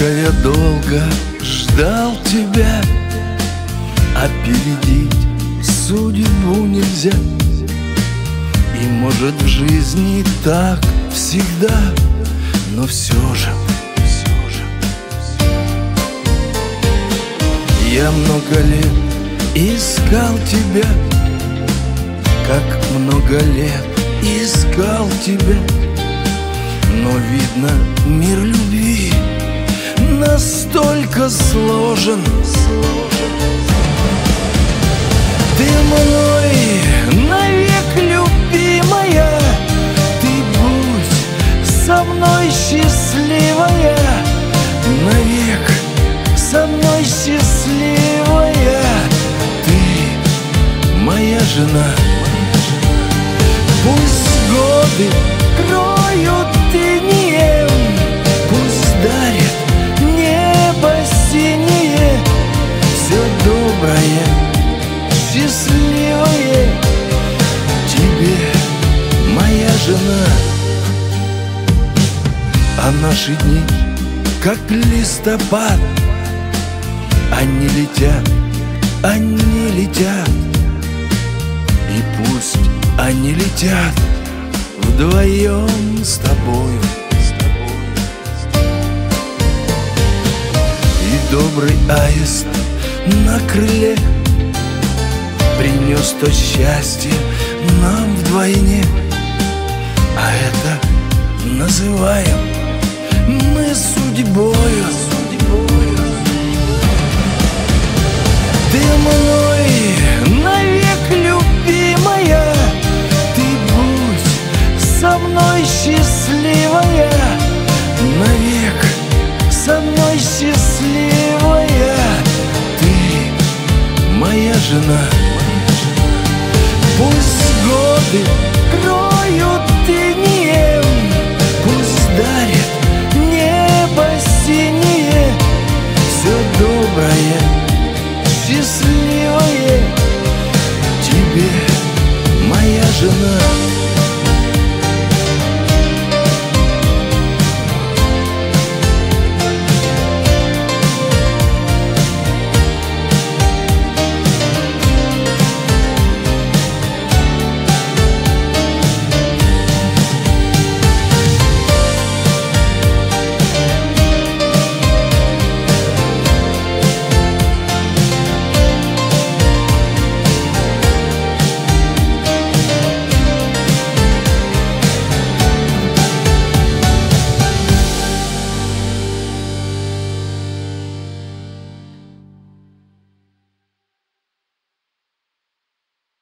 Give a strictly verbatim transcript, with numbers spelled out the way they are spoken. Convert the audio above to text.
я долго ждал тебя, опередить судьбу нельзя. И может в жизни так всегда, но все же, все же я много лет искал тебя, как много лет искал тебя. Но видно, мир любви настолько сложен. Ты мной навек любимая, ты будь со мной счастливая, навек со мной счастливая. Ты моя жена. Пусть годы кроют инеем, пусть дарит небо синее, все доброе, счастливое тебе, моя жена. А наши дни, как листопад, они летят, они летят. И пусть они летят вдвоем с тобою. И добрый аист на крыле принес то счастье нам вдвойне. А это называем мы судьбою. Ты мной навек любимая, ты будь со мной счастливая, навек со мной счастливая. Ты моя жена. Пусть годы